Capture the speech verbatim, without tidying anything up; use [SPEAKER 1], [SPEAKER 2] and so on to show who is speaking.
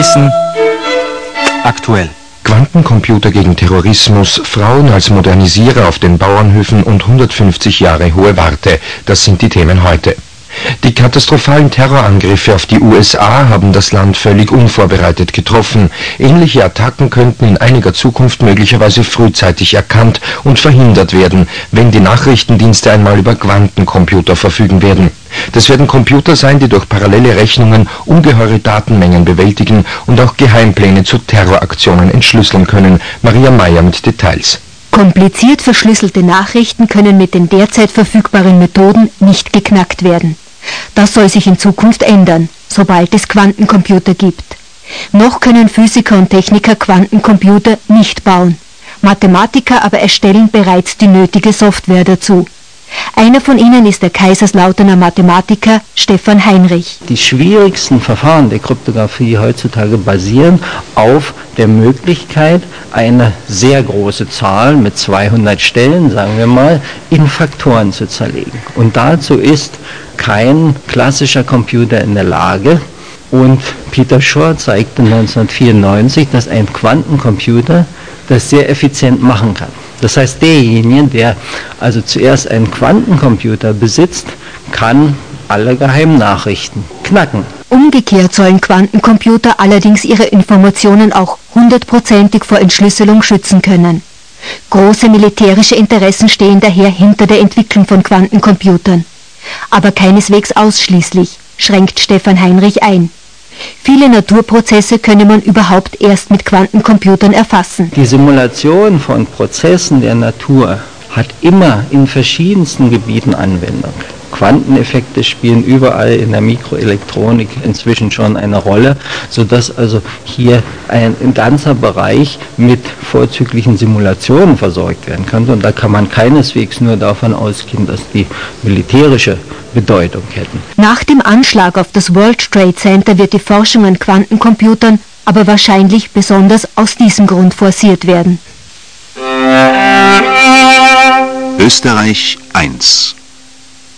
[SPEAKER 1] Wissen aktuell.
[SPEAKER 2] Quantencomputer gegen Terrorismus, Frauen als Modernisierer auf den Bauernhöfen und hundertfünfzig Jahre hohe Warte. Das sind die Themen heute. Die katastrophalen Terrorangriffe auf die U S A haben das Land völlig unvorbereitet getroffen. Ähnliche Attacken könnten in einiger Zukunft möglicherweise frühzeitig erkannt und verhindert werden, wenn die Nachrichtendienste einmal über Quantencomputer verfügen werden. Das werden Computer sein, die durch parallele Rechnungen ungeheure Datenmengen bewältigen und auch Geheimpläne zu Terroraktionen entschlüsseln können. Maria Meyer mit Details.
[SPEAKER 3] Kompliziert verschlüsselte Nachrichten können mit den derzeit verfügbaren Methoden nicht geknackt werden. Das soll sich in Zukunft ändern, sobald es Quantencomputer gibt. Noch können Physiker und Techniker Quantencomputer nicht bauen. Mathematiker aber erstellen bereits die nötige Software dazu. Einer von ihnen ist der Kaiserslauterner Mathematiker Stefan Heinrich.
[SPEAKER 4] Die schwierigsten Verfahren der Kryptographie heutzutage basieren auf der Möglichkeit, eine sehr große Zahl mit zweihundert Stellen, sagen wir mal, in Faktoren zu zerlegen. Und dazu ist kein klassischer Computer in der Lage. Und Peter Shor zeigte neunzehnhundertvierundneunzig, dass ein Quantencomputer das sehr effizient machen kann. Das heißt, derjenige, der also zuerst einen Quantencomputer besitzt, kann alle geheimen Nachrichten knacken.
[SPEAKER 3] Umgekehrt sollen Quantencomputer allerdings ihre Informationen auch hundertprozentig vor Entschlüsselung schützen können. Große militärische Interessen stehen daher hinter der Entwicklung von Quantencomputern. Aber keineswegs ausschließlich, schränkt Stefan Heinrich ein. Viele Naturprozesse könne man überhaupt erst mit Quantencomputern erfassen.
[SPEAKER 4] Die Simulation von Prozessen der Natur hat immer in verschiedensten Gebieten Anwendung. Quanteneffekte spielen überall in der Mikroelektronik inzwischen schon eine Rolle, sodass also hier ein, ein ganzer Bereich mit vorzüglichen Simulationen versorgt werden könnte. Und da kann man keineswegs nur davon ausgehen, dass die militärische Bedeutung hätten.
[SPEAKER 3] Nach dem Anschlag auf das World Trade Center wird die Forschung an Quantencomputern aber wahrscheinlich besonders aus diesem Grund forciert werden.
[SPEAKER 1] Österreich eins